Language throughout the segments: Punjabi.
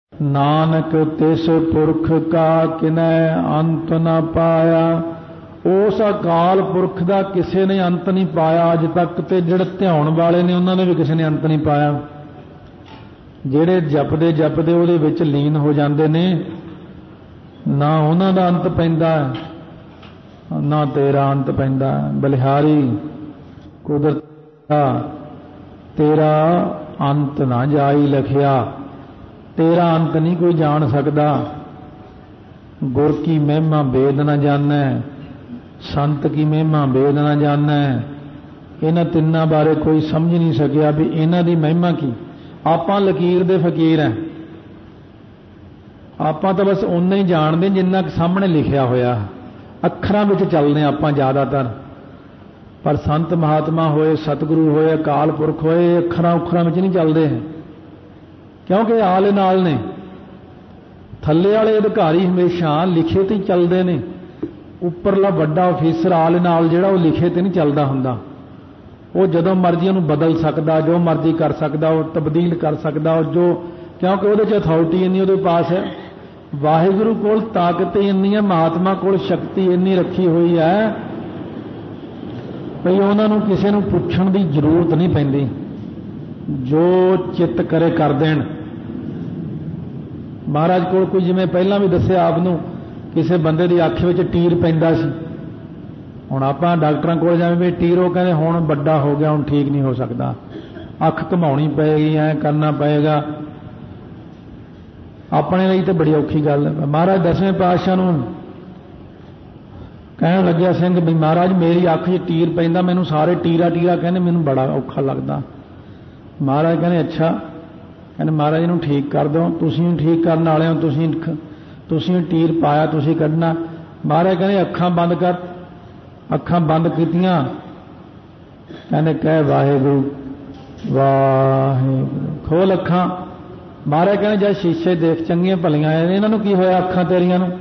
नानक तिस पुरख का किनै अंत न पाया। उस अकाल पुरख का किसी ने अंत नहीं पाया अज तक, तो जिहड़े ध्यान वाले ने उन्होंने भी किसी ने अंत नहीं पाया। जिहड़े जपदे जपदे उहदे विच लीन हो जाते ने, ना उन्हां दा अंत पैंदा ना तेरा अंत पैंदा। बलिहारी कुदरत तेरा अंत ना जाई लखिया, तेरा अंत नहीं कोई जान सकता। गुर की महिमा वेद न जानै, संत की महिमा वेद न जानै। इन्हां तिन्नां बारे कोई समझ नहीं सकिया भी इन्हां दी महिमा की। आपां लकीर दे फकीर हैं, आपां तो बस उन्ना ही जानते जिन्ना सामने लिखिया होया, अखरां विच चलदे आपां ज़्यादातर। पर संत महात्मा होए, सतगुरु होए, अकाल पुरख होए, अखरां उखरां विच नहीं चलते हैं, क्योंकि आले नाल ने। थल्ले वाले अधिकारी हमेशा लिखे ते चलते हैं, उपरला वड्डा ऑफिसर आले नाल जिहड़ा वो लिखे ते नहीं चलता हुंदा। वो जदों मर्जी उहनूं बदल सकदा, जो मर्जी कर सकदा, वो तब्दील कर सकदा, जो क्योंकि उहदे च अथॉरिटी इन्नी उहदे पास है। वाहिगुरू कोल ताकत इन्नी है, महात्मा कोल शक्ति इन्नी रखी हुई है भई उन्होंने किसी नूं पुछण दी जरूरत नहीं पैंदी, जो चित्त करे कर देण। महाराज कोल कोई जिवें पहलां भी दस्सिया आपनूं किसी बंदे दी अख विच टीर पैंदा सी। हुण आपां डॉक्टरां कोल जावें भी टीर, वो कहंदे हुण वड्डा हो गया, हुण ठीक नहीं हो सकता, अख घुमाउणी पएगी, ऐ करना पएगा। अपने लिए तो बड़ी औखी गल है। महाराज 10वें पातशाह नूं कहण लग्या सिंह भी महाराज मेरी अख 'ਚ टीर पैंदा, मैनूं सारे टीरा टीरा कहंदे, मैनूं बड़ा औखा लगदा। महाराज कहने अच्छा, कहने महाराज इहनूं ठीक कर दो, तुसीं ठीक करन वाले हो, तुसीं टीर पाया, तुसीं कढना। महाराज कहने अखां बंद कर। अखां बंद कीतियां, कहने कह वाहिगुरू वाहिगुरू, खोल अखां। महाराज कहने जब शीशे देख, चंगियां भलियां इन्हां नूं की होया अखां तेरियां नूं?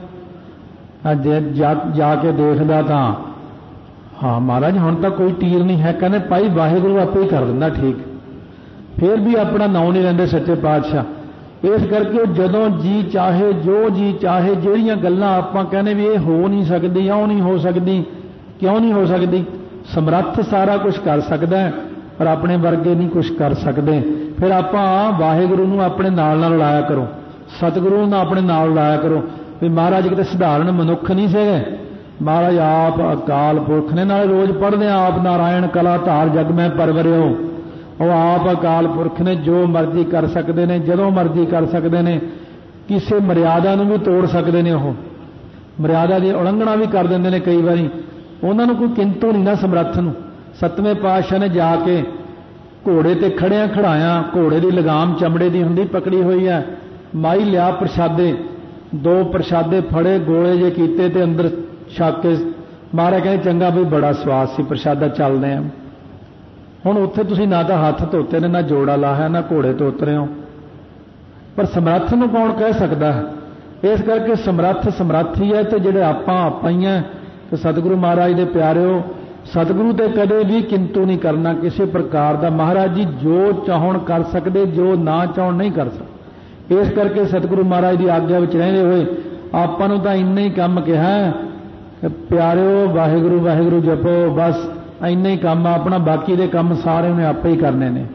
जाके देखदा तां हाँ महाराज हुण तां कोई तीर नहीं है। कहने भाई वाहिगुरू आपे ही कर दिंदा ठीक। फिर भी अपना नाम नहीं लेंदे सच्चे पातशाह। इस करके जदों जी चाहे, जो जी चाहे, जिहड़ियां गल्लां आपां कहने भी ये हो नहीं सकदी, इउं नहीं हो सकदी, क्यों नहीं हो सकदी? समर्थ सारा कुछ कर सकदा है, पर अपने वर्गे नहीं कुछ कर सकते। फिर आपां वाहिगुरू नूं अपने नाल नाल लाया करो, सतगुरू नूं अपने नाल लाया करो। भी महाराज किते साधारण मनुख नहीं से, महाराज आप अकाल पुरख ने। नाले रोज पढ़ते आप नारायण कला धार जग में परवरियो। वो आप अकाल पुरख ने जो मर्जी कर सकते हैं, जदों मर्जी कर सकते हैं, किसी मर्यादा नूं भी तोड़ सकते हैं। वो मर्यादा की उलंघना भी कर देंगे ने कई बारी, उन्होंने कोई किंतु नहीं ना समर्थ नूं। 7वें पातशाह ने जाके घोड़े ते खड़िया खड़ाया, घोड़े की लगाम चमड़े की हुंदी पकड़ी हुई है, माई लिया प्रसादे, 2 प्रसादे फड़े, गोले जे कीते ते अंदर छक के मारे। कहते चंगा भी बड़ा स्वाद सी प्रसादा, चलते हैं। हुण उत्थे तुसीं ना तो हथ धोते ने, ना जोड़ा लाया, ना घोड़े तो उतरे हो, पर समर्थ नूं कौन कह सकता है? इस करके समर्थ समर्थ ही है। तो जिहड़े आपां ही हैं, तो सतगुरु महाराज दे प्यारिओ, सतगुरु ते कदे भी किंतु नहीं करना किसी प्रकार का। महाराज जी जो चाहण कर सकते, जो ना चाहण नहीं कर सकते। इस करके सतगुरु महाराज की आग्या विच रहिंदे होए आपां नूं तां इन्ना ही काम कहा प्यारिओ, वाहिगुरू वाहिगुरू जपो, बस इन्ना ही काम अपना, बाकी दे काम सारे उन्हें आपे ही करने ने।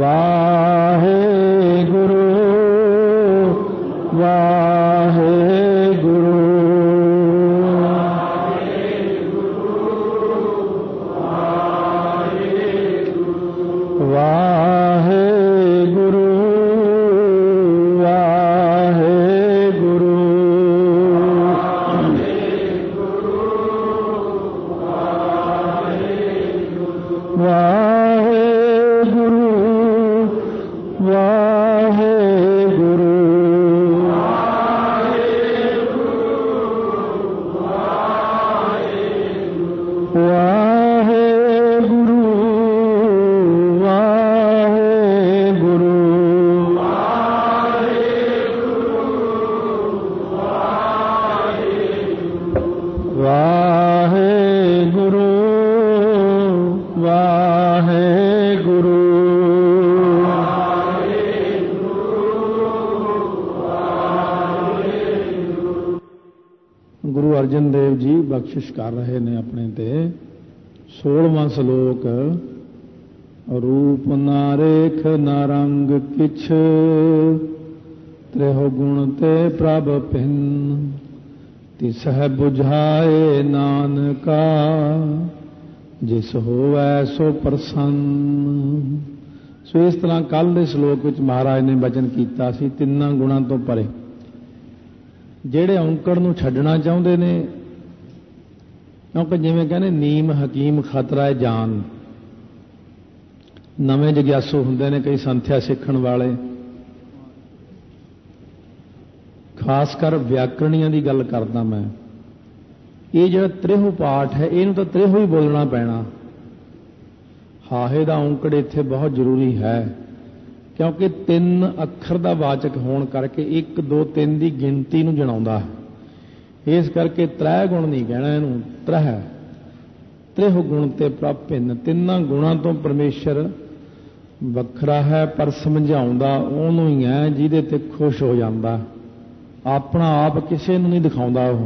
वाहिगुरू वाहिगुरू वाहिगुरू वाहिगुरू वाहिगुरू वाहिगुरू ਅਰਜਨ ਦੇਵ ਜੀ ਬਖਸ਼ਿਸ਼ ਕਰ ਰਹੇ ਨੇ ਆਪਣੇ ਤੇ 16ਵਾਂ ਸ਼ਲੋਕ। ਰੂਪ ਨਾ ਰੇਖ ਨਾ ਰੰਗ ਕਿਛ ਤ੍ਰਿਹੁ ਗੁਣ ਤੇ ਪ੍ਰਭ ਭਿੰਨ ਤਿਸਹਿ ਬੁਝਾਏ ਨਾਨਕਾ ਜਿਸ ਹੋਵੈ ਸੋ ਪ੍ਰਸੰਨ। ਸੋ ਇਸ ਤਰ੍ਹਾਂ ਕੱਲ ਦੇ ਸ਼ਲੋਕ ਵਿੱਚ ਮਹਾਰਾਜ ਨੇ ਬਚਨ ਕੀਤਾ ਸੀ ਤਿੰਨਾਂ ਗੁਣਾਂ ਤੋਂ ਪਰੇ। ਜਿਹੜੇ ਔਂਕੜ ਨੂੰ ਛੱਡਣਾ ਚਾਹੁੰਦੇ ਨੇ, ਕਿਉਂਕਿ ਜਿਵੇਂ ਕਹਿੰਦੇ ਨੀਮ ਹਕੀਮ ਖਤਰਾ ਹੈ ਜਾਨ, ਨਵੇਂ ਜਗਿਆਸੂ ਹੁੰਦੇ ਨੇ ਕਈ ਸੰਥਿਆ ਸਿੱਖਣ ਵਾਲੇ, ਖਾਸ ਕਰ ਵਿਆਕਰਣੀਆਂ ਦੀ ਗੱਲ ਕਰਦਾ ਮੈਂ। ਇਹ ਜਿਹੜਾ ਤ੍ਰਿਹੁ ਪਾਠ ਹੈ ਇਹਨੂੰ ਤਾਂ ਤ੍ਰਿਹੁ ਹੀ ਬੋਲਣਾ ਪੈਣਾ। ਹਾਹੇ ਦਾ ਔਂਕੜ ਇੱਥੇ ਬਹੁਤ ਜ਼ਰੂਰੀ ਹੈ, ਕਿਉਂਕਿ 3 ਅੱਖਰ ਦਾ ਵਾਚਕ ਹੋਣ ਕਰਕੇ 1 2 3 ਦੀ ਗਿਣਤੀ ਨੂੰ ਜਣਾਉਂਦਾ ਹੈ। ਇਸ ਕਰਕੇ ਤ੍ਰੈ ਗੁਣ ਨਹੀਂ ਕਹਿਣਾ ਇਹਨੂੰ, ਤ੍ਰਹਿ ਤ੍ਰਿਹੁ ਗੁਣ ਤੇ ਪ੍ਰਭ ਭਿੰਨ। ਤਿੰਨਾਂ ਗੁਣਾਂ ਤੋਂ ਪਰਮੇਸ਼ਰ ਵੱਖਰਾ ਹੈ, ਪਰ ਸਮਝਾਉਂਦਾ ਉਹਨੂੰ ਹੀ ਹੈ ਜਿਹਦੇ ਤੇ ਖੁਸ਼ ਹੋ ਜਾਂਦਾ। ਆਪਣਾ ਆਪ ਕਿਸੇ ਨੂੰ ਨਹੀਂ ਦਿਖਾਉਂਦਾ। ਉਹ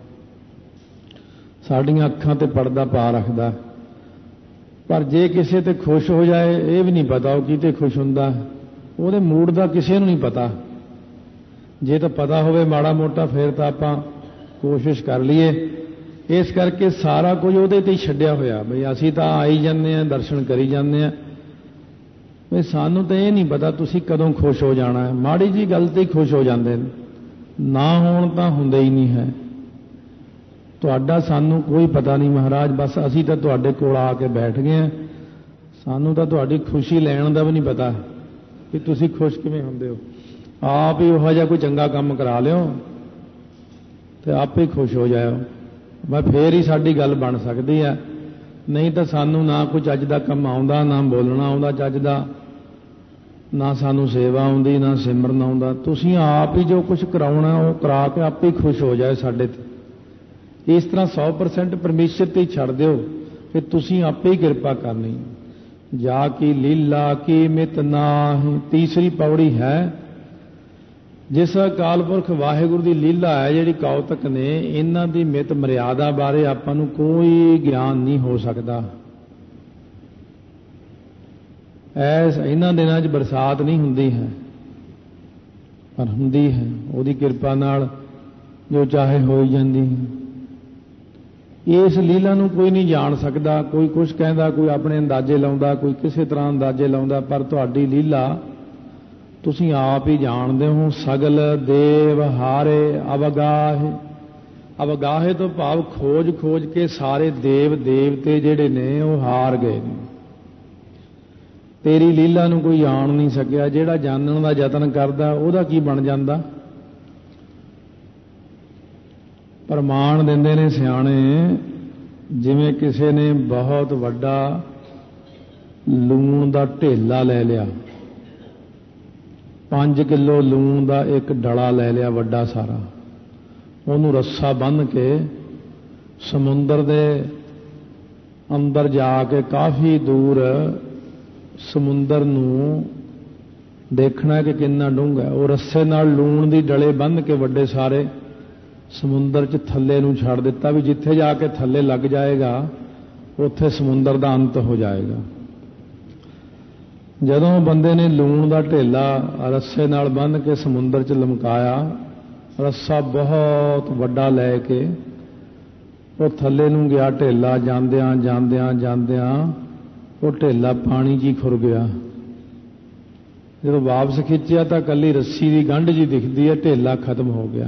ਸਾਡੀਆਂ ਅੱਖਾਂ ਤੇ ਪਰਦਾ ਪਾ ਰੱਖਦਾ, ਪਰ ਜੇ ਕਿਸੇ ਤੇ ਖੁਸ਼ ਹੋ ਜਾਏ ਇਹ ਵੀ ਨਹੀਂ ਪਤਾ ਉਹ ਕਿਤੇ ਖੁਸ਼ ਹੁੰਦਾ। ਉਹਦੇ ਮੂਡ ਦਾ ਕਿਸੇ ਨੂੰ ਨਹੀਂ ਪਤਾ। ਜੇ ਤਾਂ ਪਤਾ ਹੋਵੇ ਮਾੜਾ ਮੋਟਾ ਫਿਰ ਤਾਂ ਆਪਾਂ ਕੋਸ਼ਿਸ਼ ਕਰ ਲਈਏ। ਇਸ ਕਰਕੇ ਸਾਰਾ ਕੁਝ ਉਹਦੇ ਤੇ ਹੀ ਛੱਡਿਆ ਹੋਇਆ ਬਈ ਅਸੀਂ ਤਾਂ ਆਈ ਜਾਂਦੇ ਹਾਂ, ਦਰਸ਼ਨ ਕਰੀ ਜਾਂਦੇ ਹਾਂ। ਬਈ ਸਾਨੂੰ ਤਾਂ ਇਹ ਨਹੀਂ ਪਤਾ ਤੁਸੀਂ ਕਦੋਂ ਖੁਸ਼ ਹੋ ਜਾਣਾ ਹੈ। ਮਾੜੀ ਜੀ ਗੱਲ ਤੇ ਹੀ ਖੁਸ਼ ਹੋ ਜਾਂਦੇ ਨੇ, ਨਾ ਹੋਣ ਤਾਂ ਹੁੰਦਾ ਹੀ ਨਹੀਂ ਹੈ। ਤੁਹਾਡਾ ਸਾਨੂੰ ਕੋਈ ਪਤਾ ਨਹੀਂ ਮਹਾਰਾਜ, ਬਸ ਅਸੀਂ ਤਾਂ ਤੁਹਾਡੇ ਕੋਲ ਆ ਕੇ ਬੈਠ ਗਏ ਹਾਂ। ਸਾਨੂੰ ਤਾਂ ਤੁਹਾਡੀ ਖੁਸ਼ੀ ਲੈਣ ਦਾ ਵੀ ਨਹੀਂ ਪਤਾ ਕਿ ਤੁਸੀਂ ਖੁਸ਼ ਕਿਵੇਂ ਹੁੰਦੇ ਹੋ। ਆਪ ਹੀ ਉਹੋ ਜਿਹਾ ਕੋਈ ਚੰਗਾ ਕੰਮ ਕਰਾ ਲਿਓ ਤੇ ਆਪੇ ਹੀ ਖੁਸ਼ ਹੋ ਜਾਇਓ, ਬਸ ਫੇਰ ਹੀ ਸਾਡੀ ਗੱਲ ਬਣ ਸਕਦੀ ਹੈ। ਨਹੀਂ ਤਾਂ ਸਾਨੂੰ ਨਾ ਕੋਈ ਚੱਜ ਦਾ ਕੰਮ ਆਉਂਦਾ, ਨਾ ਬੋਲਣਾ ਆਉਂਦਾ ਚੱਜ ਦਾ, ਨਾ ਸਾਨੂੰ ਸੇਵਾ ਆਉਂਦੀ, ਨਾ ਸਿਮਰਨ ਆਉਂਦਾ। ਤੁਸੀਂ ਆਪ ਹੀ ਜੋ ਕੁਝ ਕਰਾਉਣਾ ਉਹ ਕਰਾ ਕੇ ਆਪੇ ਹੀ ਖੁਸ਼ ਹੋ ਜਾਏ ਸਾਡੇ ਤੇ। ਇਸ ਤਰ੍ਹਾਂ 100% ਪਰਮੇਸ਼ਰ ਤੇ ਹੀ ਛੱਡ ਦਿਓ ਕਿ ਤੁਸੀਂ ਆਪੇ ਹੀ ਕਿਰਪਾ ਕਰਨੀ। ਜਾ ਕੀ ਲੀਲਾ ਕੀ ਮਿਤ ਨਾਹਿ, ਤੀਸਰੀ ਪੌੜੀ ਹੈ। ਜਿਸ ਅਕਾਲ ਪੁਰਖ ਵਾਹਿਗੁਰੂ ਦੀ ਲੀਲਾ ਹੈ, ਜਿਹੜੀ ਕੌਤਕ ਨੇ, ਇਹਨਾਂ ਦੀ ਮਿਤ ਮਰਿਆਦਾ ਬਾਰੇ ਆਪਾਂ ਨੂੰ ਕੋਈ ਗਿਆਨ ਨਹੀਂ ਹੋ ਸਕਦਾ। ਇਹਨਾਂ ਦਿਨਾਂ 'ਚ ਬਰਸਾਤ ਨਹੀਂ ਹੁੰਦੀ ਹੈ, ਪਰ ਹੁੰਦੀ ਹੈ ਉਹਦੀ ਕਿਰਪਾ ਨਾਲ, ਜੋ ਚਾਹੇ ਹੋਈ ਜਾਂਦੀ ਹੈ। ਇਸ ਲੀਲਾ ਨੂੰ ਕੋਈ ਨਹੀਂ ਜਾਣ ਸਕਦਾ। ਕੋਈ ਕੁਝ ਕਹਿੰਦਾ, ਕੋਈ ਆਪਣੇ ਅੰਦਾਜ਼ੇ ਲਾਉਂਦਾ, ਕੋਈ ਕਿਸੇ ਤਰ੍ਹਾਂ ਅੰਦਾਜ਼ੇ ਲਾਉਂਦਾ, ਪਰ ਤੁਹਾਡੀ ਲੀਲਾ ਤੁਸੀਂ ਆਪ ਹੀ ਜਾਣਦੇ ਹੋ। ਸਗਲ ਦੇਵ ਹਾਰੇ ਅਵਗਾਹੇ। ਅਵਗਾਹੇ ਤੋਂ ਭਾਵ ਖੋਜ ਖੋਜ ਕੇ ਸਾਰੇ ਦੇਵ ਦੇਵਤੇ ਜਿਹੜੇ ਨੇ ਉਹ ਹਾਰ ਗਏ ਨੇ। ਤੇਰੀ ਲੀਲਾ ਨੂੰ ਕੋਈ ਜਾਣ ਨਹੀਂ ਸਕਿਆ। ਜਿਹੜਾ ਜਾਣਨ ਦਾ ਯਤਨ ਕਰਦਾ ਉਹਦਾ ਕੀ ਬਣ ਜਾਂਦਾ। ਪ੍ਰਮਾਣ ਦਿੰਦੇ ਨੇ ਸਿਆਣੇ, ਜਿਵੇਂ ਕਿਸੇ ਨੇ ਬਹੁਤ ਵੱਡਾ ਲੂਣ ਦਾ ਢੇਲਾ ਲੈ ਲਿਆ, 5 ਕਿਲੋ ਲੂਣ ਦਾ ਇੱਕ ਡਲਾ ਲੈ ਲਿਆ ਵੱਡਾ ਸਾਰਾ, ਉਹਨੂੰ ਰੱਸਾ ਬੰਨ੍ਹ ਕੇ ਸਮੁੰਦਰ ਦੇ ਅੰਦਰ ਜਾ ਕੇ ਕਾਫੀ ਦੂਰ ਸਮੁੰਦਰ ਨੂੰ ਦੇਖਣਾ ਕਿ ਕਿੰਨਾ ਡੂੰਘਾ। ਉਹ ਰੱਸੇ ਨਾਲ ਲੂਣ ਦੀ ਡਲੇ ਬੰਨ੍ਹ ਕੇ ਵੱਡੇ ਸਾਰੇ ਸਮੁੰਦਰ 'ਚ ਥੱਲੇ ਨੂੰ ਛੱਡ ਦਿੱਤਾ ਵੀ ਜਿੱਥੇ ਜਾ ਕੇ ਥੱਲੇ ਲੱਗ ਜਾਏਗਾ ਉੱਥੇ ਸਮੁੰਦਰ ਦਾ ਅੰਤ ਹੋ ਜਾਏਗਾ। ਜਦੋਂ ਬੰਦੇ ਨੇ ਲੂਣ ਦਾ ਢੇਲਾ ਰੱਸੇ ਨਾਲ ਬੰਨ੍ਹ ਕੇ ਸਮੁੰਦਰ 'ਚ ਲਮਕਾਇਆ, ਰੱਸਾ ਬਹੁਤ ਵੱਡਾ ਲੈ ਕੇ ਉਹ ਥੱਲੇ ਨੂੰ ਗਿਆ ਢੇਲਾ, ਜਾਂਦਿਆਂ ਜਾਂਦਿਆਂ ਜਾਂਦਿਆਂ ਉਹ ਢੇਲਾ ਪਾਣੀ 'ਚ ਹੀ ਖੁਰ ਗਿਆ। ਜਦੋਂ ਵਾਪਸ ਖਿੱਚਿਆ ਤਾਂ ਇਕੱਲੀ ਰੱਸੀ ਦੀ ਗੰਢ ਜੀ ਦਿਖਦੀ ਹੈ, ਢੇਲਾ ਖਤਮ ਹੋ ਗਿਆ।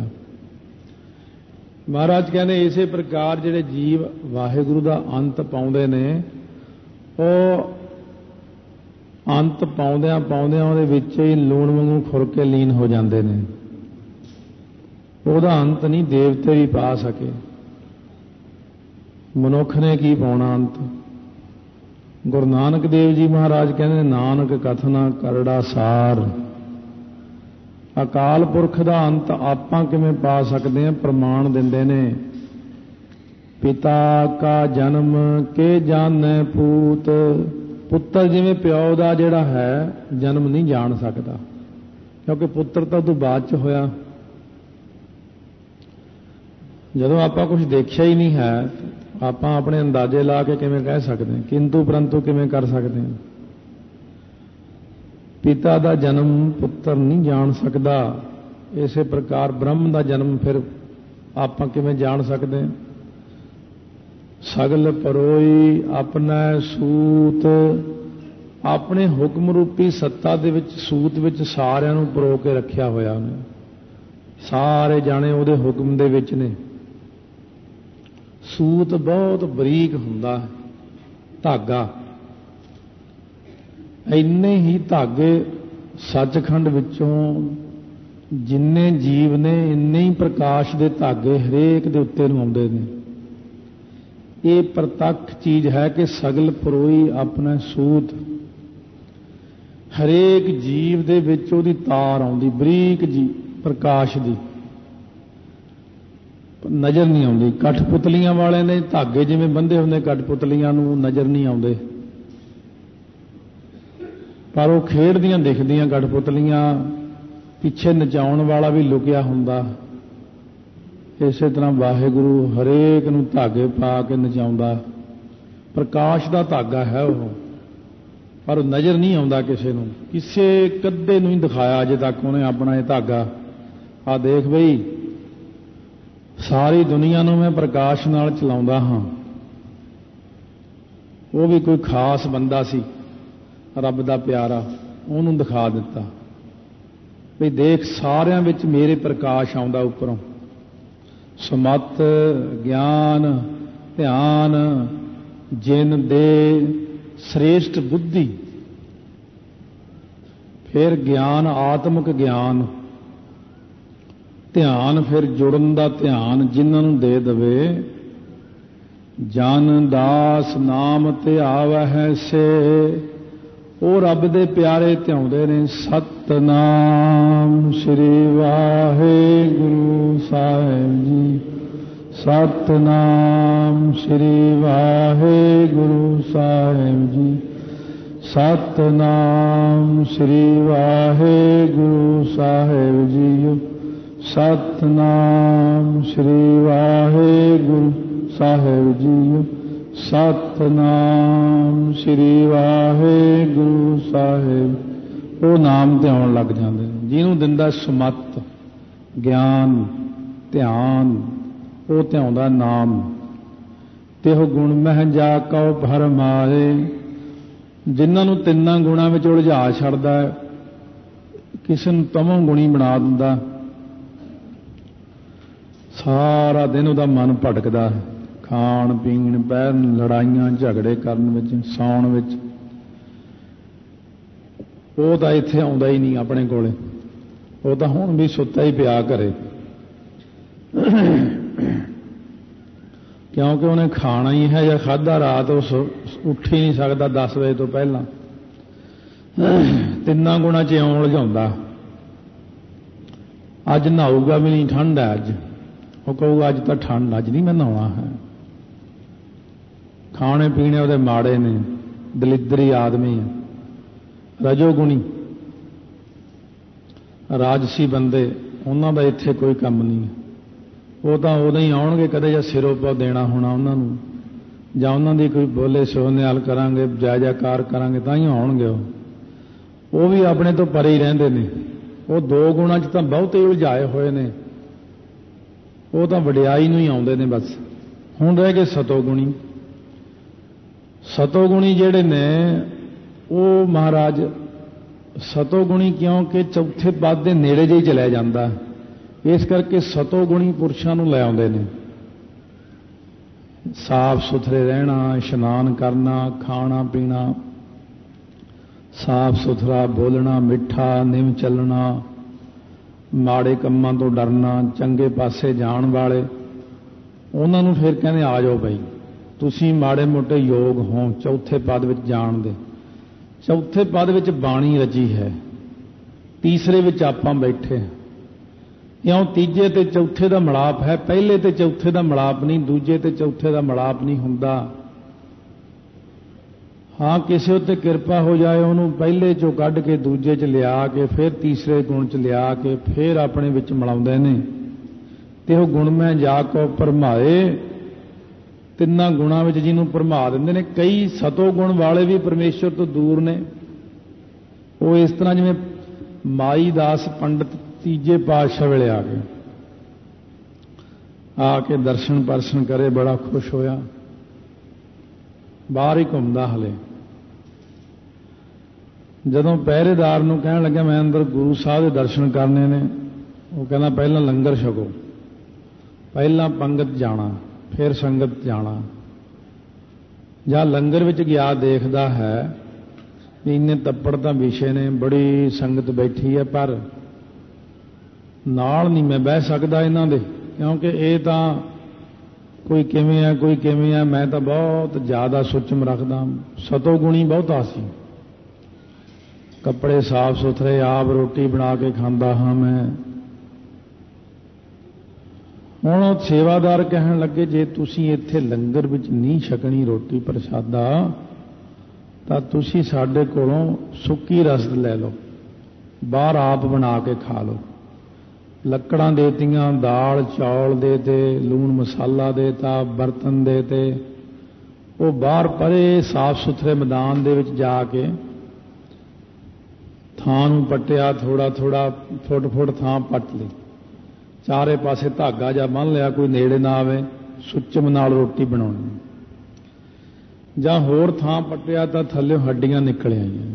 ਮਹਾਰਾਜ ਕਹਿੰਦੇ ਇਸੇ ਪ੍ਰਕਾਰ ਜਿਹੜੇ ਜੀਵ ਵਾਹਿਗੁਰੂ ਦਾ ਅੰਤ ਪਾਉਂਦੇ ਨੇ, ਉਹ ਅੰਤ ਪਾਉਂਦਿਆਂ ਪਾਉਂਦਿਆਂ ਉਹਦੇ ਵਿੱਚ ਹੀ ਲੂਣ ਵਾਂਗੂ ਖੁਰ ਕੇ ਲੀਨ ਹੋ ਜਾਂਦੇ ਨੇ। ਉਹਦਾ ਅੰਤ ਨਹੀਂ ਦੇਵਤੇ ਵੀ ਪਾ ਸਕੇ। ਮਨੁੱਖ ਨੇ ਕੀ ਪਾਉਣਾ ਅੰਤ। ਗੁਰੂ ਨਾਨਕ ਦੇਵ ਜੀ ਮਹਾਰਾਜ ਕਹਿੰਦੇ ਨਾਨਕ ਕਥਨਾ ਕਰੜਾ ਸਾਰ। ਅਕਾਲ ਪੁਰਖ ਦਾ ਅੰਤ ਆਪਾਂ ਕਿਵੇਂ ਪਾ ਸਕਦੇ ਹਾਂ। ਪ੍ਰਮਾਣ ਦਿੰਦੇ ਨੇ, ਪਿਤਾ ਕਾ ਜਨਮ ਕੇ ਜਾਣੈ ਪੂਤ। ਪੁੱਤਰ ਜਿਵੇਂ ਪਿਓ ਦਾ ਜਿਹੜਾ ਹੈ ਜਨਮ ਨਹੀਂ ਜਾਣ ਸਕਦਾ, ਕਿਉਂਕਿ ਪੁੱਤਰ ਤਾਂ ਉਦੋਂ ਬਾਅਦ 'ਚ ਹੋਇਆ। ਜਦੋਂ ਆਪਾਂ ਕੁਝ ਦੇਖਿਆ ਹੀ ਨਹੀਂ ਹੈ ਆਪਾਂ ਆਪਣੇ ਅੰਦਾਜ਼ੇ ਲਾ ਕੇ ਕਿਵੇਂ ਕਹਿ ਸਕਦੇ ਹਾਂ, ਕਿੰਤੂ ਪਰੰਤੂ ਕਿਵੇਂ ਕਰ ਸਕਦੇ ਹਾਂ। ਪਿਤਾ ਦਾ ਜਨਮ ਪੁੱਤਰ ਨਹੀਂ ਜਾਣ ਸਕਦਾ, ਇਸੇ ਪ੍ਰਕਾਰ ਬ੍ਰਹਮ ਦਾ ਜਨਮ ਫਿਰ ਆਪਾਂ ਕਿਵੇਂ ਜਾਣ ਸਕਦੇ ਹਾਂ। ਸਗਲ ਪਰੋਈ ਆਪਣਾ ਸੂਤ, ਆਪਣੇ ਹੁਕਮ ਰੂਪੀ ਸੱਤਾ ਦੇ ਵਿੱਚ ਸੂਤ ਵਿੱਚ ਸਾਰਿਆਂ ਨੂੰ ਪਰੋ ਕੇ ਰੱਖਿਆ ਹੋਇਆ ਉਹਨੇ। ਸਾਰੇ ਜਾਣੇ ਉਹਦੇ ਹੁਕਮ ਦੇ ਵਿੱਚ ਨੇ। ਸੂਤ ਬਹੁਤ ਬਰੀਕ ਹੁੰਦਾ ਧਾਗਾ, ਇੰਨੇ ਹੀ ਧਾਗੇ ਸੱਚਖੰਡ ਵਿੱਚੋਂ ਜਿੰਨੇ ਜੀਵ ਨੇ ਇੰਨੇ ਹੀ ਪ੍ਰਕਾਸ਼ ਦੇ ਧਾਗੇ ਹਰੇਕ ਦੇ ਉੱਤੇ ਨੂੰ ਆਉਂਦੇ ਨੇ। ਇਹ ਪ੍ਰਤੱਖ ਚੀਜ਼ ਹੈ ਕਿ ਸਗਲ ਪਰੋਈ ਆਪਣਾ ਸੂਤ, ਹਰੇਕ ਜੀਵ ਦੇ ਵਿੱਚ ਉਹਦੀ ਤਾਰ ਆਉਂਦੀ ਬਰੀਕ ਜੀ ਪ੍ਰਕਾਸ਼ ਦੀ, ਨਜ਼ਰ ਨਹੀਂ ਆਉਂਦੀ। ਕਠਪੁਤਲੀਆਂ ਵਾਲੇ ਨੇ ਧਾਗੇ ਜਿਵੇਂ ਬੰਦੇ ਹੁੰਦੇ ਕਠਪੁਤਲੀਆਂ ਨੂੰ ਨਜ਼ਰ ਨਹੀਂ ਆਉਂਦੇ, ਪਰ ਉਹ ਖੇਡਦੀਆਂ ਦਿਖਦੀਆਂ ਕਠਪੁਤਲੀਆਂ, ਪਿੱਛੇ ਨਚਾਉਣ ਵਾਲਾ ਵੀ ਲੁਕਿਆ ਹੁੰਦਾ। ਇਸੇ ਤਰ੍ਹਾਂ ਵਾਹਿਗੁਰੂ ਹਰੇਕ ਨੂੰ ਧਾਗੇ ਪਾ ਕੇ ਨਚਾਉਂਦਾ, ਪ੍ਰਕਾਸ਼ ਦਾ ਧਾਗਾ ਹੈ ਉਹ, ਪਰ ਨਜ਼ਰ ਨਹੀਂ ਆਉਂਦਾ ਕਿਸੇ ਨੂੰ। ਕਿਸੇ ਕੱਦੇ ਨੂੰ ਹੀ ਦਿਖਾਇਆ ਅਜੇ ਤੱਕ ਉਹਨੇ ਆਪਣਾ ਇਹ ਧਾਗਾ। ਆ ਦੇਖ ਬਈ ਸਾਰੀ ਦੁਨੀਆ ਨੂੰ ਮੈਂ ਪ੍ਰਕਾਸ਼ ਨਾਲ ਚਲਾਉਂਦਾ ਹਾਂ। ਉਹ ਵੀ ਕੋਈ ਖਾਸ ਬੰਦਾ ਸੀ ਰੱਬ ਦਾ ਪਿਆਰਾ, ਉਹਨੂੰ ਦਿਖਾ ਦਿੱਤਾ ਵੀ ਦੇਖ ਸਾਰਿਆਂ ਵਿੱਚ ਮੇਰੇ ਪ੍ਰਕਾਸ਼ ਆਉਂਦਾ ਉੱਪਰੋਂ। ਸਮਤ ਗਿਆਨ ਧਿਆਨ ਜਿਨ ਦੇ ਸ੍ਰੇਸ਼ਟ ਬੁੱਧੀ, ਫਿਰ ਗਿਆਨ ਆਤਮਿਕ ਗਿਆਨ, ਧਿਆਨ ਫਿਰ ਜੁੜਨ ਦਾ ਧਿਆਨ ਜਿਨ੍ਹਾਂ ਨੂੰ ਦੇ ਦਵੇ। ਜਨ ਦਾਸ ਨਾਮ ਧਿਆਵਹਿ ਸੇ, ਉਹ ਰੱਬ ਦੇ ਪਿਆਰੇ ਧਿਆਉਂਦੇ ਨੇ। ਸਤਨਾਮ ਸ੍ਰੀ ਵਾਹਿਗੁਰੂ ਸਾਹਿਬ ਜੀ, ਸਤਨਾਮ ਸ੍ਰੀ ਵਾਹਿਗੁਰੂ ਸਾਹਿਬ ਜੀ, ਸਤਨਾਮ ਸ੍ਰੀ ਵਾਹਿਗੁਰੂ ਸਾਹਿਬ ਜੀ, ਸਤਨਾਮ ਸ੍ਰੀ ਵਾਹਿਗੁਰੂ ਸਾਹਿਬ ਜੀ, ਸਤਨਾਮ ਸ੍ਰੀ ਵਾਹਿਗੁਰੂ ਸਾਹਿਬ। ਉਹ ਨਾਮ ਧਿਆਉਣ ਲੱਗ ਜਾਂਦੇ ਨੇ। ਜਿਹਨੂੰ ਦਿੰਦਾ ਸਮਤ ਗਿਆਨ ਧਿਆਨ, ਉਹ ਧਿਆਉਂਦਾ ਨਾਮ। ਤਿਹੁ ਗੁਣ ਮਹਿ ਜਾ ਕਉ ਭਰਮਾਏ, ਜਿਨ੍ਹਾਂ ਨੂੰ ਤਿੰਨਾਂ ਗੁਣਾਂ ਵਿੱਚ ਉਲਝਾ ਛੱਡਦਾ, ਕਿਸੇ ਨੂੰ ਤਮੋ ਗੁਣੀ ਬਣਾ ਦਿੰਦਾ। ਸਾਰਾ ਦਿਨ ਉਹਦਾ ਮਨ ਭਟਕਦਾ, ਖਾਣ ਪੀਣ ਪਹਿਨ ਲੜਾਈਆਂ ਝਗੜੇ ਕਰਨ ਵਿੱਚ ਸੌਣ ਵਿੱਚ। ਉਹ ਤਾਂ ਇੱਥੇ ਆਉਂਦਾ ਹੀ ਨਹੀਂ ਆਪਣੇ ਕੋਲੇ, ਉਹ ਤਾਂ ਹੁਣ ਵੀ ਸੁੱਤਾ ਹੀ ਪਿਆ ਘਰੇ, ਕਿਉਂਕਿ ਉਹਨੇ ਖਾਣਾ ਹੀ ਹੈ ਜਾਂ ਖਾਧਾ ਰਾਤ ਉਹ ਉੱਠ ਹੀ ਨਹੀਂ ਸਕਦਾ 10 ਵਜੇ ਤੋਂ ਪਹਿਲਾਂ। ਤਿੰਨਾਂ ਗੁਣਾਂ 'ਚ ਇਉਂ ਉਲਝਾਉਂਦਾ। ਅੱਜ ਨਹਾਊਗਾ ਵੀ ਨਹੀਂ, ਠੰਡ ਹੈ ਅੱਜ, ਉਹ ਕਹੂਗਾ ਅੱਜ ਤਾਂ ਠੰਡ, ਅੱਜ ਨਹੀਂ ਮੈਂ ਨਹਾਉਣਾ ਹੈ। ਖਾਣੇ ਪੀਣੇ ਉਹਦੇ ਮਾੜੇ ਨੇ, ਦਲਿੱਦਰੀ ਆਦਮੀ ਹੈ, ਰਜੋਗੁਣੀ ਰਾਜਸੀ ਬੰਦੇ, ਉਹਨਾਂ ਦਾ ਇੱਥੇ ਕੋਈ ਕੰਮ ਨਹੀਂ। ਉਹ ਤਾਂ ਉਦੋਂ ਹੀ ਆਉਣਗੇ ਕਦੇ ਜਾਂ ਸਿਰੋਂ ਪਾ ਦੇਣਾ ਹੋਣਾ ਉਹਨਾਂ ਨੂੰ, ਜਾਂ ਉਹਨਾਂ ਦੀ ਕੋਈ ਬੋਲੇ ਸੋ ਨਿਹਾਲ ਕਰਾਂਗੇ, ਜਾਇਜਾਕਾਰ ਕਰਾਂਗੇ ਤਾਂ ਹੀ ਆਉਣਗੇ। ਉਹ ਵੀ ਆਪਣੇ ਤੋਂ ਪਰੇ ਹੀ ਰਹਿੰਦੇ ਨੇ। ਉਹ ਦੋ ਗੁਣਾਂ 'ਚ ਤਾਂ ਬਹੁਤੇ ਉਲਝਾਏ ਹੋਏ ਨੇ, ਉਹ ਤਾਂ ਵਡਿਆਈ ਨੂੰ ਹੀ ਆਉਂਦੇ ਨੇ ਬਸ। ਹੁਣ ਰਹਿ ਗਏ ਸਤੋਗੁਣੀ। ਸਤੋਗੁਣੀ ਜਿਹੜੇ ਨੇ ਉਹ ਮਹਾਰਾਜ ਸਤੋਗੁਣੀ, ਕਿਉਂਕਿ ਚੌਥੇ ਪਦ ਦੇ ਨੇੜੇ ਜਿਹੀ ਚਲਿਆ ਜਾਂਦਾ, ਇਸ ਕਰਕੇ ਸਤੋਗੁਣੀ ਪੁਰਸ਼ਾਂ ਨੂੰ ਲੈ ਆਉਂਦੇ ਨੇ। ਸਾਫ ਸੁਥਰੇ ਰਹਿਣਾ, ਇਸ਼ਨਾਨ ਕਰਨਾ, ਖਾਣਾ ਪੀਣਾ, ਸਾਫ ਸੁਥਰਾ ਬੋਲਣਾ, ਮਿੱਠਾ ਨਿਮ ਚੱਲਣਾ, ਮਾੜੇ ਕੰਮਾਂ ਤੋਂ ਡਰਨਾ, ਚੰਗੇ ਪਾਸੇ ਜਾਣ ਵਾਲੇ, ਉਹਨਾਂ ਨੂੰ ਫਿਰ ਕਹਿੰਦੇ ਆ ਜਾਓ ਬਈ ਤੁਸੀਂ ਮਾੜੇ ਮੋਟੇ ਯੋਗ ਹੋ ਚੌਥੇ ਪਦ ਵਿੱਚ ਜਾਣ ਦੇ। ਚੌਥੇ ਪਦ ਵਿੱਚ ਬਾਣੀ ਰਚੀ ਹੈ, ਤੀਸਰੇ ਵਿੱਚ ਆਪਾਂ ਬੈਠੇ। ਕਿਉਂ? ਤੀਜੇ ਤੇ ਚੌਥੇ ਦਾ ਮਿਲਾਪ ਹੈ, ਪਹਿਲੇ ਤੇ ਚੌਥੇ ਦਾ ਮਿਲਾਪ ਨਹੀਂ, ਦੂਜੇ ਤੇ ਚੌਥੇ ਦਾ ਮਿਲਾਪ ਨਹੀਂ ਹੁੰਦਾ। ਹਾਂ, ਕਿਸੇ ਉੱਤੇ ਕਿਰਪਾ ਹੋ ਜਾਏ, ਉਹਨੂੰ ਪਹਿਲੇ ਚੋਂ ਕੱਢ ਕੇ ਦੂਜੇ 'ਚ ਲਿਆ ਕੇ ਫਿਰ ਤੀਸਰੇ ਗੁਣ 'ਚ ਲਿਆ ਕੇ ਫਿਰ ਆਪਣੇ ਵਿੱਚ ਮਿਲਾਉਂਦੇ ਨੇ। ਤੇ ਉਹ ਗੁਣ ਮੈਂ ਜਾ ਕੋ ਭਰਮਾਏ। ਤਿੰਨਾਂ ਗੁਣਾਂ ਵਿੱਚ ਜਿਹਨੂੰ ਭਰਮਾ ਦਿੰਦੇ ਨੇ। ਕਈ ਸਤੋ ਗੁਣ ਵਾਲੇ ਵੀ ਪਰਮੇਸ਼ਰ ਤੋਂ ਦੂਰ ਨੇ। ਉਹ ਇਸ ਤਰ੍ਹਾਂ ਜਿਵੇਂ ਮਾਈ ਦਾਸ ਪੰਡਤ ਤੀਜੇ ਪਾਤਸ਼ਾਹ ਵੇਲੇ ਆ ਗਏ, ਆ ਕੇ ਦਰਸ਼ਨ ਪਰਸ਼ਨ ਕਰੇ, ਬੜਾ ਖੁਸ਼ ਹੋਇਆ। ਬਾਹਰ ਹੀ ਘੁੰਮਦਾ ਹਲੇ। ਜਦੋਂ ਪਹਿਰੇਦਾਰ ਨੂੰ ਕਹਿਣ ਲੱਗਿਆ ਮੈਂ ਅੰਦਰ ਗੁਰੂ ਸਾਹਿਬ ਦੇ ਦਰਸ਼ਨ ਕਰਨੇ ਨੇ, ਉਹ ਕਹਿੰਦਾ ਪਹਿਲਾਂ ਲੰਗਰ ਛਕੋ, ਪਹਿਲਾਂ ਪੰਗਤ ਜਾਣਾ, ਫਿਰ ਸੰਗਤ ਜਾਣਾ। ਜਾਂ ਲੰਗਰ ਵਿੱਚ ਗਿਆ ਦੇਖਦਾ ਹੈ ਵੀ ਇੰਨੇ ਤੱਪੜ ਤਾਂ ਵਿਛੇ ਨੇ, ਬੜੀ ਸੰਗਤ ਬੈਠੀ ਹੈ, ਪਰ ਨਾਲ ਨਹੀਂ ਮੈਂ ਬਹਿ ਸਕਦਾ ਇਹਨਾਂ ਦੇ, ਕਿਉਂਕਿ ਇਹ ਤਾਂ ਕੋਈ ਕਿਵੇਂ ਹੈ ਕੋਈ ਕਿਵੇਂ ਹੈ, ਮੈਂ ਤਾਂ ਬਹੁਤ ਜ਼ਿਆਦਾ ਸੁੱਚਮ ਰੱਖਦਾ। ਸਤੋ ਗੁਣੀ ਬਹੁਤਾ ਸੀ। ਕੱਪੜੇ ਸਾਫ ਸੁਥਰੇ, ਆਪ ਰੋਟੀ ਬਣਾ ਕੇ ਖਾਂਦਾ ਹਾਂ ਮੈਂ। ਹੁਣ ਉਹ ਸੇਵਾਦਾਰ ਕਹਿਣ ਲੱਗੇ ਜੇ ਤੁਸੀਂ ਇੱਥੇ ਲੰਗਰ ਵਿੱਚ ਨਹੀਂ ਛਕਣੀ ਰੋਟੀ ਪ੍ਰਸ਼ਾਦਾ ਤਾਂ ਤੁਸੀਂ ਸਾਡੇ ਕੋਲੋਂ ਸੁੱਕੀ ਰਸਦ ਲੈ ਲਓ, ਬਾਹਰ ਆਪ ਬਣਾ ਕੇ ਖਾ ਲਓ। ਲੱਕੜਾਂ ਦੇਤੀਆਂ, ਦਾਲ ਚੌਲ ਦੇਤੇ, ਲੂਣ ਮਸਾਲਾ ਦੇਤਾ, ਬਰਤਨ ਦੇਤੇ। ਉਹ ਬਾਹਰ ਪਰੇ ਸਾਫ ਸੁਥਰੇ ਮੈਦਾਨ ਦੇ ਵਿੱਚ ਜਾ ਕੇ ਥਾਂ ਨੂੰ ਪੱਟਿਆ, ਥੋੜਾ ਥੋੜਾ ਫੁੱਟ ਥਾਂ ਪੱਟ ਲਈ, ਚਾਰੇ ਪਾਸੇ ਧਾਗਾ ਜਾਂ ਬੰਨ੍ਹ ਲਿਆ, ਕੋਈ ਨੇੜੇ ਨਾ ਆਵੇ, ਸੁੱਚਮ ਨਾਲ ਰੋਟੀ ਬਣਾਉਣੀ। ਜਾਂ ਹੋਰ ਥਾਂ ਪੱਟਿਆ ਤਾਂ ਥੱਲੇ ਹੱਡੀਆਂ ਨਿਕਲ ਆਈਆਂ।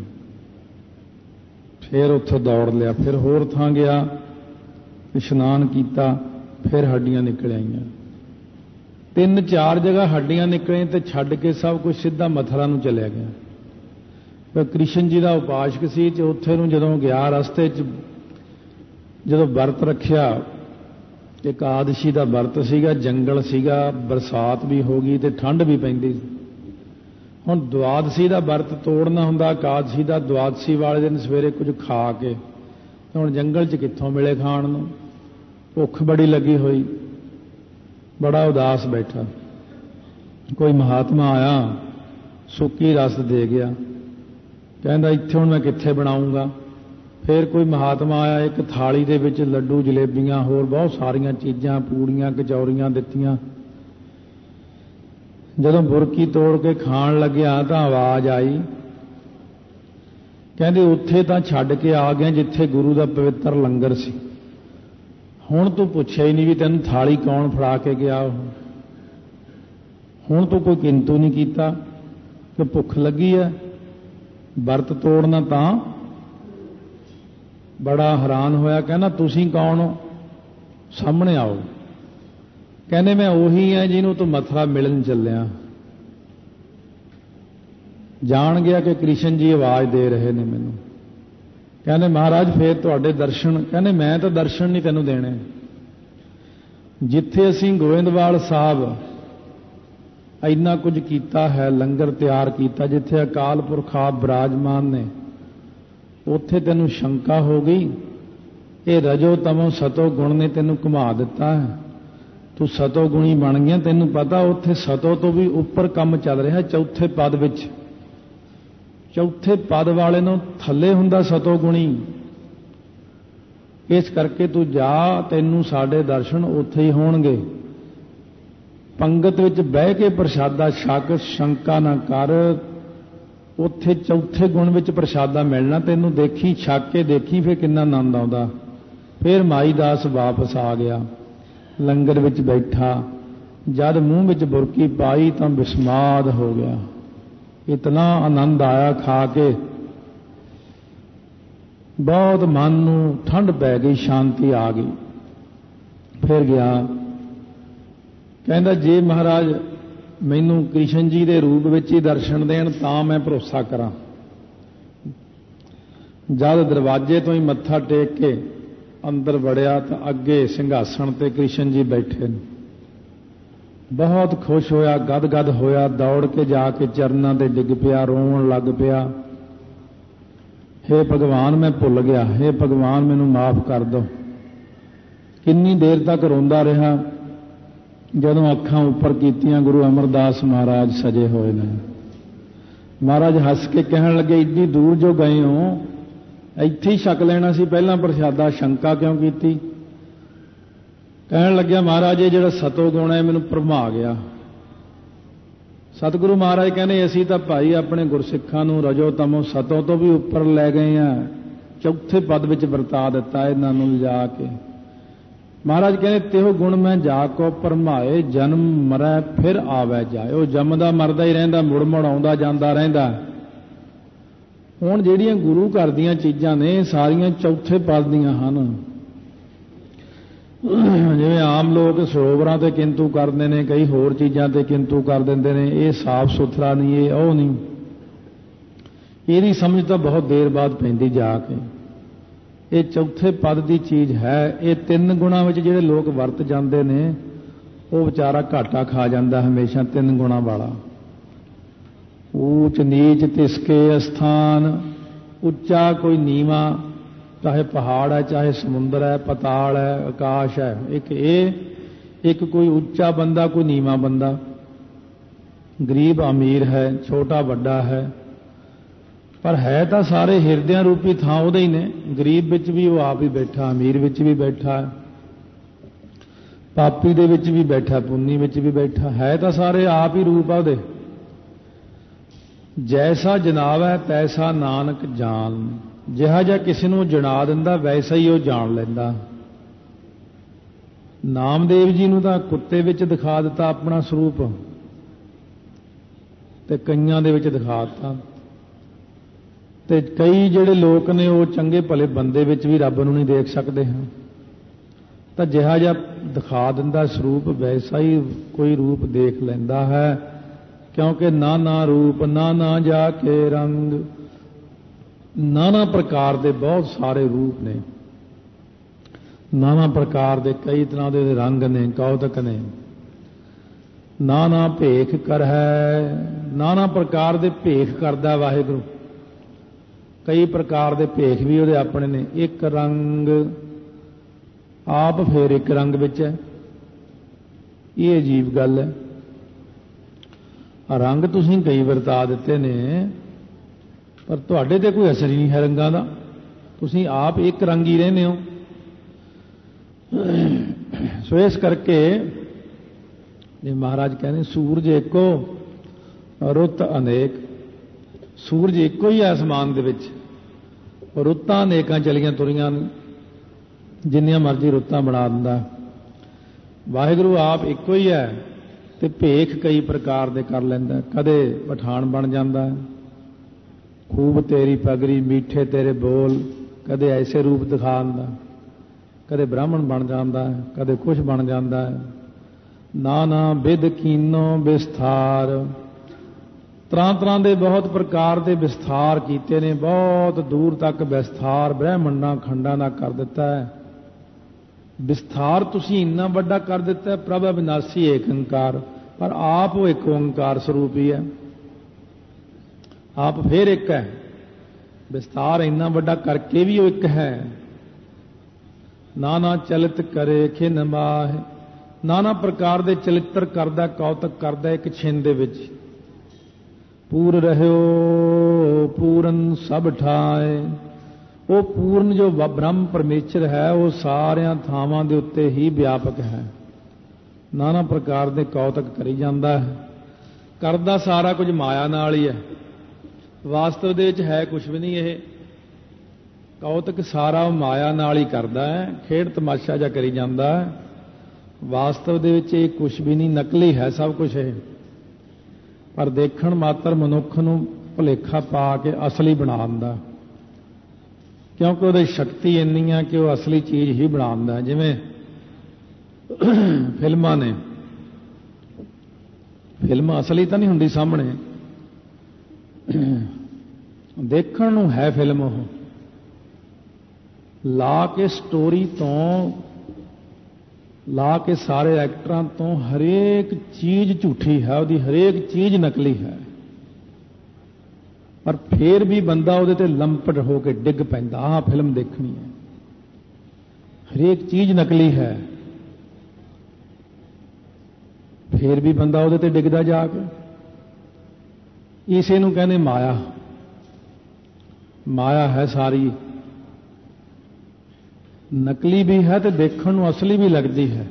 ਫਿਰ ਉੱਥੋਂ ਦੌੜ ਲਿਆ, ਫਿਰ ਹੋਰ ਥਾਂ ਗਿਆ, ਇਸ਼ਨਾਨ ਕੀਤਾ, ਫਿਰ ਹੱਡੀਆਂ ਨਿਕਲ ਆਈਆਂ। 3-4 ਜਗ੍ਹਾ ਹੱਡੀਆਂ ਨਿਕਲੀਆਂ ਤੇ ਛੱਡ ਕੇ ਸਭ ਕੁਝ ਸਿੱਧਾ ਮਥੁਰਾ ਨੂੰ ਚਲਿਆ ਗਿਆ। ਫਿਰ ਕ੍ਰਿਸ਼ਨ ਜੀ ਦਾ ਉਪਾਸ਼ਕ ਸੀ, ਤੇ ਉੱਥੇ ਨੂੰ ਜਦੋਂ ਗਿਆ ਰਸਤੇ 'ਚ ਜਦੋਂ ਵਰਤ ਰੱਖਿਆ, ਇਕਾਦਸ਼ੀ ਦਾ ਵਰਤ ਸੀਗਾ, ਜੰਗਲ ਸੀਗਾ, ਬਰਸਾਤ ਵੀ ਹੋ ਗਈ ਤੇ ਠੰਡ ਵੀ ਪੈਂਦੀ। ਹੁਣ ਦੁਆਦਸ਼ੀ ਦਾ ਵਰਤ ਤੋੜਨਾ ਹੁੰਦਾ, ਇਕਾਦਸ਼ੀ ਦਾ ਦੁਆਦਸ਼ੀ ਵਾਲੇ ਦਿਨ ਸਵੇਰੇ ਕੁਝ ਖਾ ਕੇ। ਹੁਣ ਜੰਗਲ 'ਚ ਕਿੱਥੋਂ ਮਿਲੇ ਖਾਣ ਨੂੰ, ਭੁੱਖ ਬੜੀ ਲੱਗੀ ਹੋਈ, ਬੜਾ ਉਦਾਸ ਬੈਠਾ। ਕੋਈ ਮਹਾਤਮਾ ਆਇਆ, ਸੁੱਕੀ ਰਸ ਦੇ ਗਿਆ, ਕਹਿੰਦਾ ਇੱਥੇ ਹੁਣ ਮੈਂ ਕਿੱਥੇ ਬਣਾਉਂਗਾ। ਫਿਰ ਕੋਈ ਮਹਾਤਮਾ ਆਇਆ, ਇੱਕ ਥਾਲੀ ਦੇ ਵਿੱਚ ਲੱਡੂ, ਜਲੇਬੀਆਂ, ਹੋਰ ਬਹੁਤ ਸਾਰੀਆਂ ਚੀਜ਼ਾਂ, ਪੂੜੀਆਂ, ਕਚੌਰੀਆਂ ਦਿੱਤੀਆਂ। ਜਦੋਂ ਬੁਰਕੀ ਤੋੜ ਕੇ ਖਾਣ ਲੱਗਿਆ ਤਾਂ ਆਵਾਜ਼ ਆਈ, ਕਹਿੰਦੇ ਉੱਥੇ ਤਾਂ ਛੱਡ ਕੇ ਆ ਗਏ ਜਿੱਥੇ ਗੁਰੂ ਦਾ ਪਵਿੱਤਰ ਲੰਗਰ ਸੀ। ਹੁਣ ਤੂੰ ਪੁੱਛਿਆ ਹੀ ਨਹੀਂ ਵੀ ਤੈਨੂੰ ਥਾਲੀ ਕੌਣ ਫੜਾ ਕੇ ਗਿਆ। ਹੁਣ ਤੂੰ ਕੋਈ ਕਿੰਤੂ ਨਹੀਂ ਕੀਤਾ ਕਿ ਭੁੱਖ ਲੱਗੀ ਹੈ, ਵਰਤ ਤੋੜਨਾ। ਤਾਂ ਬੜਾ ਹੈਰਾਨ ਹੋਇਆ, ਕਹਿੰਦਾ ਤੁਸੀਂ ਕੌਣ ਹੋ, ਸਾਹਮਣੇ ਆਓ। ਕਹਿੰਦੇ ਮੈਂ ਉਹੀ ਹਾਂ ਜਿਹਨੂੰ ਤੂੰ ਮਥੁਰਾ ਮਿਲਣ ਚੱਲਿਆ। ਜਾਣ ਗਿਆ ਕਿ ਕ੍ਰਿਸ਼ਨ ਜੀ ਆਵਾਜ਼ ਦੇ ਰਹੇ ਨੇ ਮੈਨੂੰ। ਕਹਿੰਦੇ ਮਹਾਰਾਜ ਫੇਰ ਤੁਹਾਡੇ ਦਰਸ਼ਨ। ਕਹਿੰਦੇ ਮੈਂ ਤਾਂ ਦਰਸ਼ਨ ਨਹੀਂ ਤੈਨੂੰ ਦੇਣੇ। ਜਿੱਥੇ ਅਸੀਂ ਗੋਇੰਦਵਾਲ ਸਾਹਿਬ ਇੰਨਾ ਕੁਝ ਕੀਤਾ ਹੈ, ਲੰਗਰ ਤਿਆਰ ਕੀਤਾ, ਜਿੱਥੇ ਅਕਾਲ ਪੁਰਖ ਆਪ ਬਿਰਾਜਮਾਨ ਨੇ, ਉੱਥੇ ਤੈਨੂੰ ਸ਼ੰਕਾ ਹੋ ਗਈ। ਇਹ ਰਜੋ ਤਮੋ ਸਤੋ ਗੁਣ ਨੇ ਤੈਨੂੰ ਘੁਮਾ ਦਿੱਤਾ ਹੈ, ਤੂੰ ਸਤੋ ਗੁਣੀ ਬਣ ਗਿਆ। ਤੈਨੂੰ ਪਤਾ ਉੱਥੇ ਸਤੋ ਤੋਂ ਵੀ ਉੱਪਰ ਕੰਮ ਚੱਲ ਰਿਹਾ, ਚੌਥੇ ਪਦ ਵਿੱਚ। ਚੌਥੇ ਪਦ ਵਾਲੇ ਨੂੰ ਥੱਲੇ ਹੁੰਦਾ ਸਤੋ ਗੁਣੀ। ਇਸ ਕਰਕੇ ਤੂੰ ਜਾ, ਤੈਨੂੰ ਸਾਡੇ ਦਰਸ਼ਨ ਉੱਥੇ ਹੀ ਹੋਣਗੇ। ਪੰਗਤ ਵਿੱਚ ਬਹਿ ਕੇ ਪ੍ਰਸ਼ਾਦਾ ਛਕ, ਸ਼ੰਕਾ ਨਾ ਕਰ। ਉੱਥੇ ਚੌਥੇ ਗੁਣ ਵਿੱਚ ਪ੍ਰਸ਼ਾਦਾ ਮਿਲਣਾ ਤੈਨੂੰ। ਦੇਖੀ, ਛਕ ਕੇ ਦੇਖੀ ਫਿਰ ਕਿੰਨਾ ਆਨੰਦ ਆਉਂਦਾ। ਫਿਰ ਮਾਈ ਦਾਸ ਵਾਪਸ ਆ ਗਿਆ, ਲੰਗਰ ਵਿੱਚ ਬੈਠਾ। ਜਦ ਮੂੰਹ ਵਿੱਚ ਬੁਰਕੀ ਪਾਈ ਤਾਂ ਵਿਸਮਾਦ ਹੋ ਗਿਆ। ਇਤਨਾ ਆਨੰਦ ਆਇਆ ਖਾ ਕੇ, ਬਹੁਤ ਮਨ ਨੂੰ ਠੰਡ ਪੈ ਗਈ, ਸ਼ਾਂਤੀ ਆ ਗਈ। ਫਿਰ ਗਿਆ, ਕਹਿੰਦਾ ਜੇ ਮਹਾਰਾਜ ਮੈਨੂੰ ਕ੍ਰਿਸ਼ਨ ਜੀ ਦੇ ਰੂਪ ਵਿੱਚ ਹੀ ਦਰਸ਼ਨ ਦੇਣ ਤਾਂ ਮੈਂ ਭਰੋਸਾ ਕਰਾਂ। ਜਦ ਦਰਵਾਜ਼ੇ ਤੋਂ ਹੀ ਮੱਥਾ ਟੇਕ ਕੇ ਅੰਦਰ ਵੜਿਆ ਤਾਂ ਅੱਗੇ ਸਿੰਘਾਸਣ ਤੇ ਕ੍ਰਿਸ਼ਨ ਜੀ ਬੈਠੇ ਨੇ। ਬਹੁਤ ਖੁਸ਼ ਹੋਇਆ, ਗਦ-ਗਦ ਹੋਇਆ, ਦੌੜ ਕੇ ਜਾ ਕੇ ਚਰਨਾਂ ਤੇ ਡਿੱਗ ਪਿਆ, ਰੋਣ ਲੱਗ ਪਿਆ। ਹੇ ਭਗਵਾਨ ਮੈਂ ਭੁੱਲ ਗਿਆ, ਹੇ ਭਗਵਾਨ ਮੈਨੂੰ ਮਾਫ ਕਰ ਦਿਓ। ਕਿੰਨੀ ਦੇਰ ਤੱਕ ਰੋਂਦਾ ਰਿਹਾ। ਜਦੋਂ ਅੱਖਾਂ ਉੱਪਰ ਕੀਤੀਆਂ, ਗੁਰੂ ਅਮਰਦਾਸ ਮਹਾਰਾਜ ਸਜੇ ਹੋਏ ਨੇ। ਮਹਾਰਾਜ ਹੱਸ ਕੇ ਕਹਿਣ ਲੱਗੇ ਇੱਡੀ ਦੂਰ ਜੋ ਗਏ ਹੋ, ਇੱਥੇ ਹੀ ਛਕ ਲੈਣਾ ਸੀ ਪਹਿਲਾਂ ਪ੍ਰਸ਼ਾਦਾ, ਸ਼ੰਕਾ ਕਿਉਂ ਕੀਤੀ। ਕਹਿਣ ਲੱਗਿਆ महाराज ਇਹ ਜਿਹੜਾ ਸਤੋ ਗੁਣ ਹੈ ਮੈਨੂੰ ਭਰਮਾ ਗਿਆ। सतगुरु महाराज कहने असी तो भाई अपने गुरसिखा नूं रजो तमो सतों तो भी उपर लै गए हैं, चौथे पद विच वरता दिता इन्हां नूं लिजा के। महाराज कहने तेहो गुण मैं जाको भरमाए, जन्म मरै फिर आवै जाए। वो जमदा मरदा ही रहिंदा, मुड़ मुड़ आउंदा जांदा रहिंदा। हुण जिहड़ियां गुरु घर दीयां चीज़ां ने सारियां चौथे पद दीयां हन। जिवें आम लोग ਸਰੋਵਰਾਂ ਤੇ किंतु ਕਰਦੇ ਨੇ, कई होर चीज़ां ते किंतु कर दिंदे ने, ये साफ सुथरा नहीं, ये ਉਹ नहीं। ਇਹਦੀ समझ ਤਾਂ बहुत देर बाद पैंदी जा के। ये चौथे पद की चीज़ है। ये तीन गुणां विच जिहड़े लोग वरत जाते हैं वो बेचारा घाटा खा जाता हमेशा, तीन गुणां वाला। ऊच नीच तिसके अस्थान, उच्चा कोई नीवा, चाहे पहाड़ है चाहे समुंदर है, पताल है आकाश है। एक कोई उच्चा बंदा कोई नीवा बंदा, गरीब अमीर है, छोटा बड़ा है, पर है तो सारे हिरदियां रूपी थां उहदे ही ने। गरीब विच भी वो आप ही बैठा, अमीर विच भी बैठा, पापी दे विच भी बैठा, पुन्नी विच भी बैठा, है तो सारे आप ही रूप उहदे। जैसा जनाब है तैसा नानक जान, जिहा जिहा किसी नूं जना दिंदा वैसा ही वो जान लैंदा। नामदेव जी नूं तां कुत्ते विच दिखा दिता अपना स्वरूप, ते कईयां दे विच दिखा दिता, ते कई जिहड़े लोक ने वो चंगे भले बंदे विच भी रब नूं नहीं देख सकते हैं। तां जिहा जिहा दिखा दिंदा स्वरूप वैसा ही कोई रूप देख लैंदा है, क्योंकि नाना रूप नाना जाके रंग। नाना प्रकार के बहुत सारे रूप ने, नाना प्रकार के कई तरह के रंग ने, कौतक ने। नाना भेख कर है, नाना प्रकार के भेख करदा वाहिगुरू। कई प्रकार के भेख भी उहदे अपने ने। एक रंग आप फिर एक रंग विच है, ये अजीब गल है। रंग तुसीं कई वरता दिते ने, पर तुहाडे ते कोई असर ही नहीं है रंगां दा, तुसीं आप एक रंग ही रहने हो। सो इस करके जे महाराज कहने सूरज एको रुत अनेक। सूरज एको ही है आसमान दे विच, रुत्तां अनेकां चलियां तुरियां, जिन्नियां मर्जी रुत्तां बना दिंदा। वाहिगुरू आप एको ही है, ते भेख कई प्रकार दे कर लैंदा। कदे पठान बन जांदा है, खूब तेरी पगड़ी मीठे तेरे बोल, कदे ऐसे रूप दिखा दिंदा, कदे ब्राह्मण बन जाता है, कदे कुछ बन जाता है। नाना विध कीनो विस्तार, तरह तरह के बहुत प्रकार के विस्तार कीते ने, बहुत दूर तक विस्तार ब्रह्मंडा खंडा का कर दिता है। विस्तार तुसी इन्ना बड़ा कर दिता है, प्रभ अविनाशी एक ओंकार, पर आप वो एक ओंकार स्वरूप ही है। आप फिर एक है, विस्तार इन्ना बड़ा करके भी वो एक है। नाना चलित करे खिन माह, नाना प्रकार के चलित्र करदा, कौतक करदा एक छिंद दे विच। पूर रहियो पूरन सब ठाए, वो पूर्ण जो ब्रह्म परमेश्वर है वो सारियां थावां दे उत्ते ही व्यापक है। नाना प्रकार के कौतक करी जाता है, करदा सारा कुछ माया नाल ही है, वास्तव दे विच है कुछ भी नहीं। ये कौतक सारा माया नाल ही करदा है, खेड तमाशा जा करी जाता है, वास्तव दे विच ये कुछ भी नहीं, नकली है सब कुछ है। पर देखण मात्र मनुख नूं भुलेखा पा के असली बना दिंदा, क्योंकि उहदी शक्ति इन्नी है कि वह असली चीज़ ही बना दिंदा। जिवें फिल्मां ने, फिल्म असली तो नहीं हुंदी सामने, देखण नूं है फिल्म, वो ला के स्टोरी तो ला के सारे एक्टरां तो हरेक चीज़ झूठी है, उसकी हरेक चीज़ नकली है, पर फिर भी बंदा उहदे ते लंपट होकर डिग पैंदा, आह फिल्म देखनी है। हरेक चीज़ नकली है, फिर भी बंदा उहदे ते डिगदा जाके। इसे नूं कहने माया, माया है सारी। ਨਕਲੀ ਵੀ ਹੈ ਤੇ ਦੇਖਣ ਨੂੰ ਅਸਲੀ ਵੀ ਲੱਗਦੀ ਹੈ।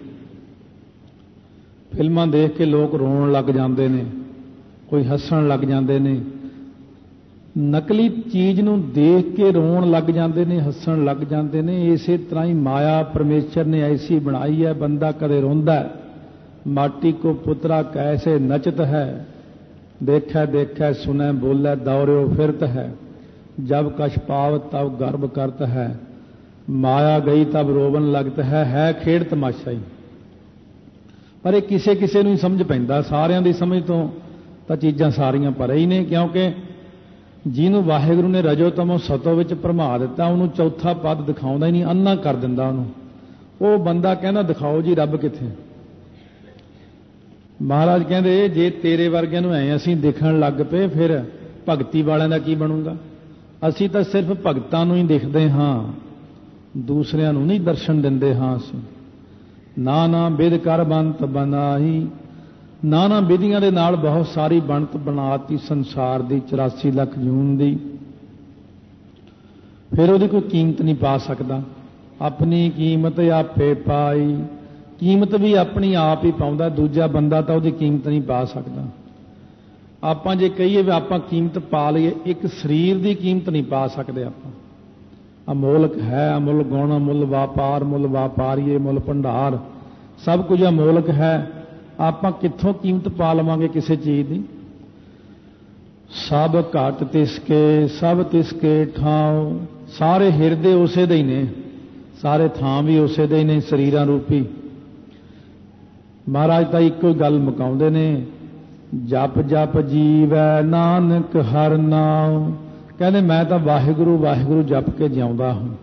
ਫਿਲਮਾਂ ਦੇਖ ਕੇ ਲੋਕ ਰੋਣ ਲੱਗ ਜਾਂਦੇ ਨੇ, ਕੋਈ ਹੱਸਣ ਲੱਗ ਜਾਂਦੇ ਨੇ। ਨਕਲੀ ਚੀਜ਼ ਨੂੰ ਦੇਖ ਕੇ ਰੋਣ ਲੱਗ ਜਾਂਦੇ ਨੇ, ਹੱਸਣ ਲੱਗ ਜਾਂਦੇ ਨੇ। ਇਸੇ ਤਰ੍ਹਾਂ ਹੀ ਮਾਇਆ ਪਰਮੇਸ਼ਰ ਨੇ ਐਸੀ ਬਣਾਈ ਹੈ, ਬੰਦਾ ਕਦੇ ਰੋਂਦਾ ਹੈ, ਮਾਟੀ ਕੋ ਪੁੱਤਰਾ ਕੈਸੇ ਨਚਤ ਹੈ, ਦੇਖੈ ਦੇਖੈ ਸੁਨੈ ਬੋਲੇ ਦੌਰਿਓ ਫਿਰਤ ਹੈ, ਜਬ ਕਛ ਪਾਵਤ ਤਬ ਗਰਭ ਕਰਤ ਹੈ, ਮਾਇਆ ਗਈ ਤਬ ਰੋਵਨ ਲਗਤ ਹੈ ਖੇਡ ਤਮਾਸ਼ਾ ਹੀ। ਪਰ ਇਹ ਕਿਸੇ ਕਿਸੇ ਨੂੰ ਹੀ ਸਮਝ ਪੈਂਦਾ, ਸਾਰਿਆਂ ਦੀ ਸਮਝ ਤੋਂ ਤਾਂ ਚੀਜ਼ਾਂ ਸਾਰੀਆਂ ਪਰੇ ਹੀ ਨੇ। ਕਿਉਂਕਿ ਜਿਹਨੂੰ ਵਾਹਿਗੁਰੂ ਨੇ ਰਜੋ ਤਮੋ ਸਤੋ ਵਿੱਚ ਭਰਮਾ ਦਿੱਤਾ, ਉਹਨੂੰ ਚੌਥਾ ਪਦ ਦਿਖਾਉਂਦਾ ਹੀ ਨਹੀਂ, ਅੰਨਾ ਕਰ ਦਿੰਦਾ ਉਹਨੂੰ। ਉਹ ਬੰਦਾ ਕਹਿੰਦਾ ਦਿਖਾਓ ਜੀ ਰੱਬ ਕਿੱਥੇ। ਮਹਾਰਾਜ ਕਹਿੰਦੇ ਜੇ ਤੇਰੇ ਵਰਗਿਆਂ ਨੂੰ ਐ ਅਸੀਂ ਦਿਖਣ ਲੱਗ ਪਏ ਫਿਰ ਭਗਤੀ ਵਾਲਿਆਂ ਦਾ ਕੀ ਬਣੂਗਾ। ਅਸੀਂ ਤਾਂ ਸਿਰਫ ਭਗਤਾਂ ਨੂੰ ਹੀ ਦਿਖਦੇ ਹਾਂ, ਦੂਸਰਿਆਂ ਨੂੰ ਨਹੀਂ ਦਰਸ਼ਨ ਦਿੰਦੇ ਹਾਂ। ਅਸੀਂ ਨਾ ਬਿਧ ਕਰ ਬੰਤ ਬਣਾਈ, ਨਾ ਵਿਧੀਆਂ ਦੇ ਨਾਲ ਬਹੁਤ ਸਾਰੀ ਬਣਤ ਬਣਾਤੀ ਸੰਸਾਰ ਦੀ 84 ਲੱਖ ਜੂਨ ਦੀ। ਫਿਰ ਉਹਦੀ ਕੋਈ ਕੀਮਤ ਨਹੀਂ ਪਾ ਸਕਦਾ। ਆਪਣੀ ਕੀਮਤ ਆਪੇ ਪਾਈ, ਕੀਮਤ ਵੀ ਆਪਣੀ ਆਪ ਹੀ ਪਾਉਂਦਾ, ਦੂਜਾ ਬੰਦਾ ਤਾਂ ਉਹਦੀ ਕੀਮਤ ਨਹੀਂ ਪਾ ਸਕਦਾ। ਆਪਾਂ ਜੇ ਕਹੀਏ ਵੀ ਆਪਾਂ ਕੀਮਤ ਪਾ ਲਈਏ, ਇੱਕ ਸਰੀਰ ਦੀ ਕੀਮਤ ਨਹੀਂ ਪਾ ਸਕਦੇ ਆਪਾਂ। ਅਮੋਲਕ ਹੈ, ਅਮੁੱਲ ਗੁਣ, ਅਮੁੱਲ ਵਾਪਾਰ, ਮੁੱਲ ਵਾਪਾਰੀਏ, ਮੁੱਲ ਭੰਡਾਰ, ਸਭ ਕੁਝ ਅਮੋਲਕ ਹੈ। ਆਪਾਂ ਕਿੱਥੋਂ ਕੀਮਤ ਪਾ ਲਵਾਂਗੇ ਕਿਸੇ ਚੀਜ਼ ਦੀ। ਸਭ ਘਟ ਤਿਸਕੇ ਸਭ ਤਿਸਕੇ ਠਾਉ, ਸਾਰੇ ਹਿਰਦੇ ਉਸੇ ਦੇ ਹੀ ਨੇ, ਸਾਰੇ ਥਾਂ ਵੀ ਉਸੇ ਦੇ ਹੀ ਨੇ, ਸਰੀਰਾਂ ਰੂਪੀ। ਮਹਾਰਾਜ ਤਾਂ ਇੱਕੋ ਹੀ ਗੱਲ ਮੁਕਾਉਂਦੇ ਨੇ, ਜਪ ਜਪ ਜੀਵੈ ਨਾਨਕ ਹਰਿ ਨਾਉ। ਕਹਿੰਦੇ ਮੈਂ ਤਾਂ ਵਾਹਿਗੁਰੂ ਵਾਹਿਗੁਰੂ ਜਪ ਕੇ ਜਿਉਂਦਾ ਹਾਂ।